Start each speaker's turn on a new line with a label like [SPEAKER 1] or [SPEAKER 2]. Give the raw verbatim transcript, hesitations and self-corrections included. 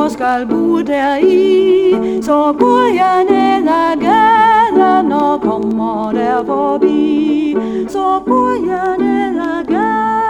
[SPEAKER 1] og skal bo deri. Så går jeg ned ad gaden og kommer der forbi. Så går jeg ned ad gaden